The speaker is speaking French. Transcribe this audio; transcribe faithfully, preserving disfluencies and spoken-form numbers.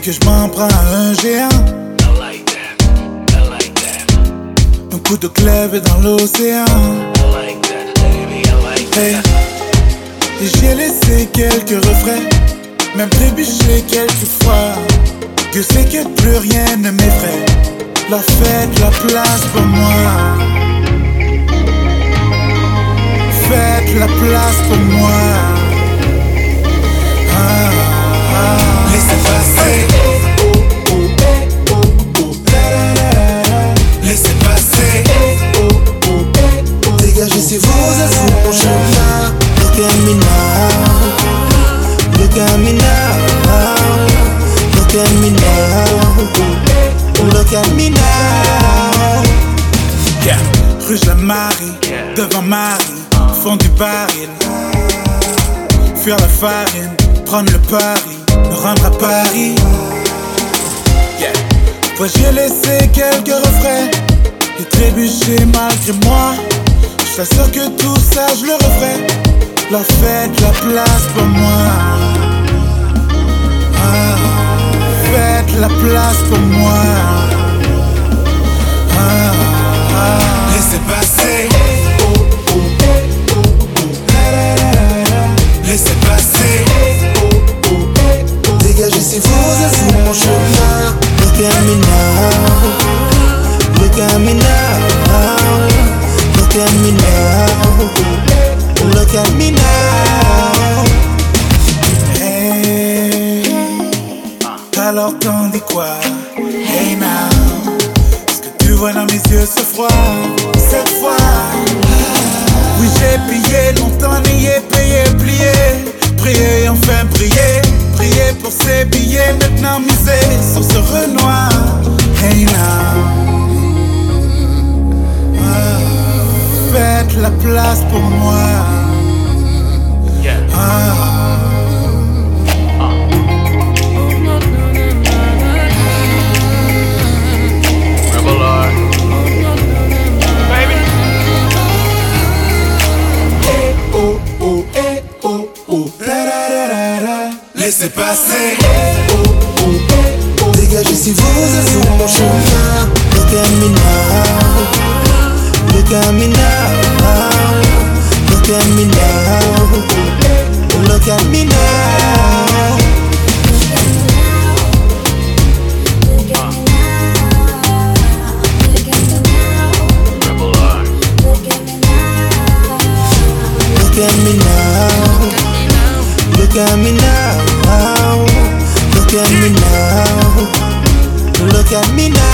que je m'en prends à un géant. I like that, I like that. Un coup de glaive dans l'océan. I like that, baby, I like Hey. that. Et j'ai laissé quelques refrains, même trébuché quelques fois. Dieu sait que plus rien ne m'effraie. Leur faites la place pour moi. Faites la place pour moi. Ah, ah. Laissez passer. Oh, oh, oh, oh, oh. Laissez passer. Oh, oh, oh, oh. Dégagez si vous êtes sur mon chemin. Look at me now. Look at me now. Look at me now. Look at me now. Yeah. Rue la Marie, devant Marie, fond du baril. Fuir la farine, prendre le pari, me rendre à Paris. Yeah. Moi j'ai laissé quelques refrains, et trébuché malgré moi. J't'assure que tout ça je le referai. Leur faites la place pour moi. Ah, faites la place pour moi. Ah, ah. Laissez passer. Oh, oh, oh, oh, oh. Laissez passer. Oh, oh, oh, oh. Dégagez si vous êtes sur mon chemin. Look at me now. Look at me now. Look at me now. Look at me now. Hey, alors t'en dis quoi? Hey now, ce que tu vois dans mes yeux ce froid, cette fois. Oui j'ai payé, longtemps nié, payé, plié. Prier, enfin prier, prier pour ces billets. Maintenant miser sur ce Renoir. Hey now, ah, faites la place pour moi. Yeah. Ah. Rebel Art. Baby. Eh oh oh, eh oh oh. Da da da da da. Laissez passer. Eh oh oh, eh oh. Dégagez si vous êtes sur mon chemin. Look at me now. Look at me now. Look at me now. Look at me now. Rebel Art. Look at me now. Look at me now. Look at me now. Look at me now.